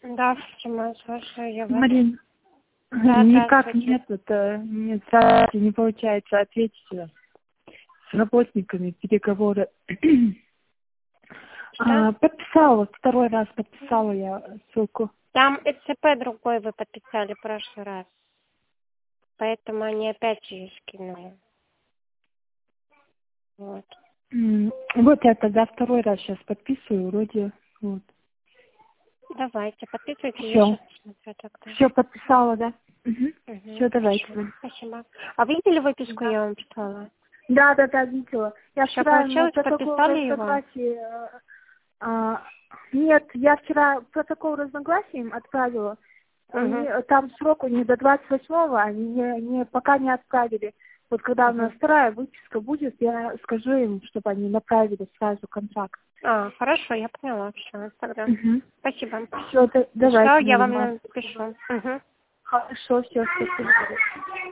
Да, слушаю я вас. Марин, Да, никак здравствуйте. нет, мне сразу не получается ответить с работниками переговоры. Что? Подписала, второй раз подписала я ссылку. Там ЭЦП другой вы подписали в прошлый раз. Поэтому они опять ее скинули. Вот. Вот я тогда второй раз сейчас подписываю, вроде, вот. Давайте, подписывайте, я Все, сейчас посмотрю тогда. все подписала, да? Все, давайте. Хорошо. Спасибо. А видели выписку, я вам прислала? Да, видела. Я Все вчера ему получилось? протокол Подписали его? разногласий... нет, я вчера протокол разногласий им отправила. Там срок у них до 28-го, они пока не отправили. Вот когда у нас вторая выписка будет, я скажу им, чтобы они направили сразу контракт. Хорошо, я поняла. Все, тогда. Спасибо. Все, давайте. Все, я вам напишу. Хорошо, все, спасибо.